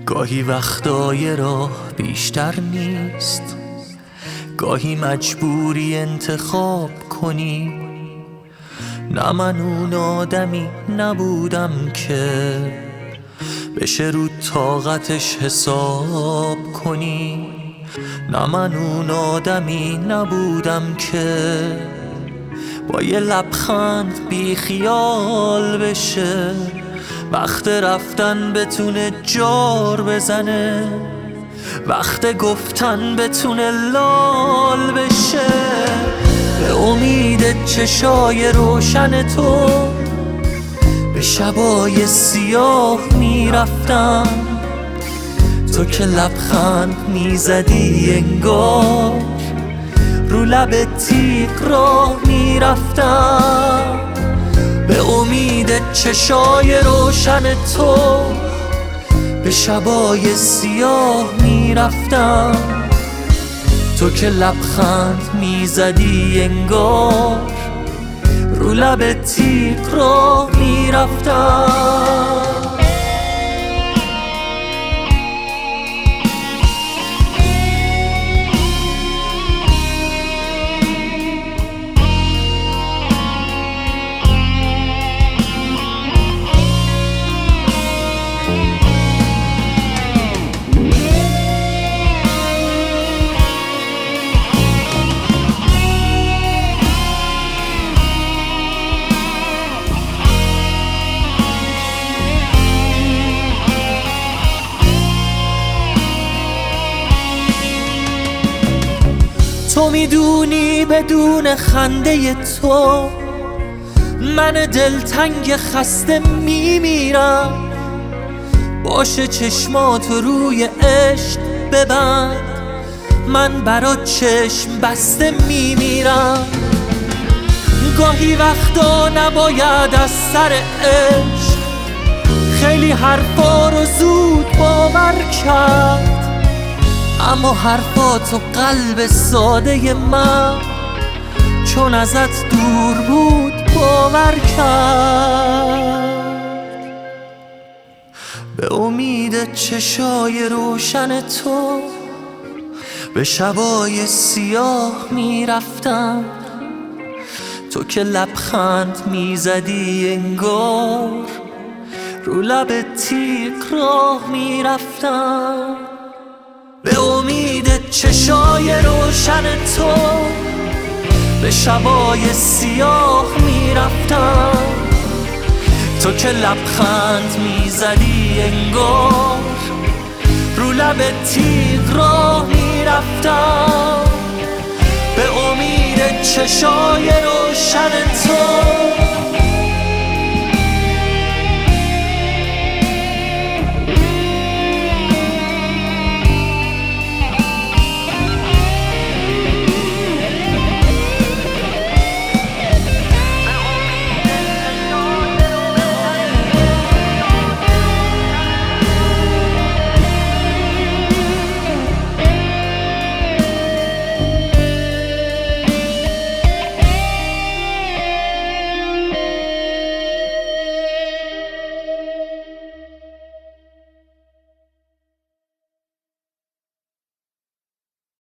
گاهی وقتای راه بیشتر نیست، گاهی مجبوری انتخاب کنی. نه من اون آدمی نبودم که بشه رو طاقتش حساب کنی. نه من اون آدمی نبودم که با یه لبخند بی خیال بشه، وقت رفتن بتونه جار بزنه، وقت گفتن بتونه لال بشه. به امید چشای روشن تو به شبای سیاه میرفتم، تو که لبخند میزدی انگار رو لب تیغ راه میرفتم. به امید چشای روشن تو به شبای سیاه میرفتم، تو که لبخند میزدی انگار رو لب تیغ راه میرفتم. تو میدونی بدون خنده تو من دلتنگ خسته میمیرم. باشه چشماتو روی عشق ببند، من برات چشم بسته میمیرم. گاهی وقتا نباید از سر عشق خیلی حرفا رو زود باور کرد، اما حرفاتو قلب ساده من چون ازت دور بود باور کرد. به امید چشای روشن تو به شبای سیاه میرفتم، تو که لبخند میزدی انگار رو لب تیغ راه میرفتم. به امید چشای روشن تو به شبای سیاه میرفتم، تو که لبخند میزدی انگار رو لب تیغ راه میرفتم. به امید چشای روشن تو